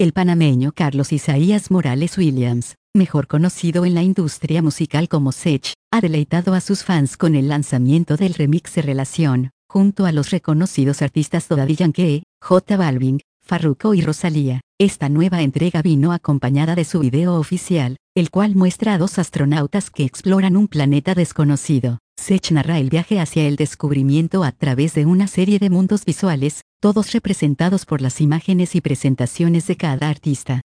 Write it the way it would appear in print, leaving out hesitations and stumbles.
El panameño Carlos Isaías Morales Williams, mejor conocido en la industria musical como Sech, ha deleitado a sus fans con el lanzamiento del remix de Relación, junto a los reconocidos artistas Daddy Yankee, J Balvin, Farruko y Rosalía. Esta nueva entrega vino acompañada de su video oficial, el cual muestra a dos astronautas que exploran un planeta desconocido. Sech narra el viaje hacia el descubrimiento a través de una serie de mundos visuales, todos representados por las imágenes y presentaciones de cada artista.